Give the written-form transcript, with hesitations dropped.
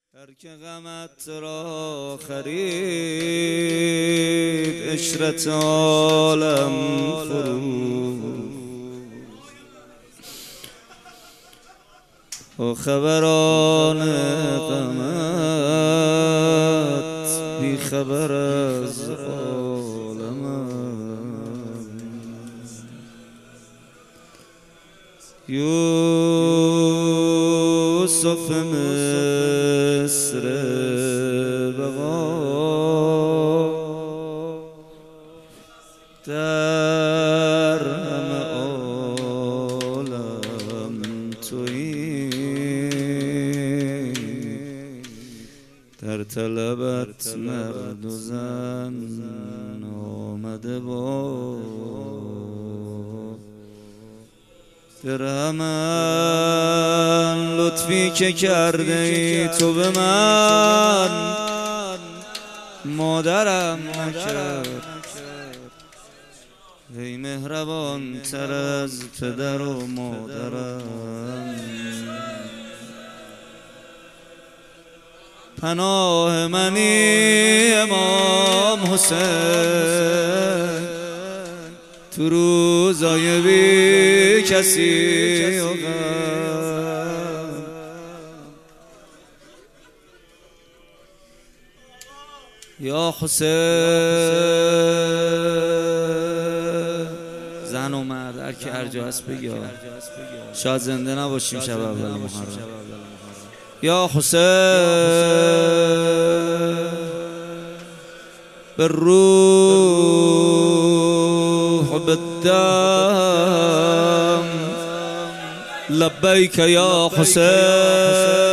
هر که غمت را خرید عشرت عالم فروخت و خبران غمت بی خبر از عالم یوسف مصر بقا در همه عالم تویی، در طلبت مرد و زن آمده با برمن لطفی که کرده ای تو به من مادرم نکرد، ای مهربان تر از پدر و مادرم. پناه منی امام حسین تو روزای بی کسی و غم، یا حسین. زن و مرد هر کی هر جا هست بگی، شاید زنده نباشیم شب اول محرم. یا حسین بالروح بالدم لبیک یا حسین.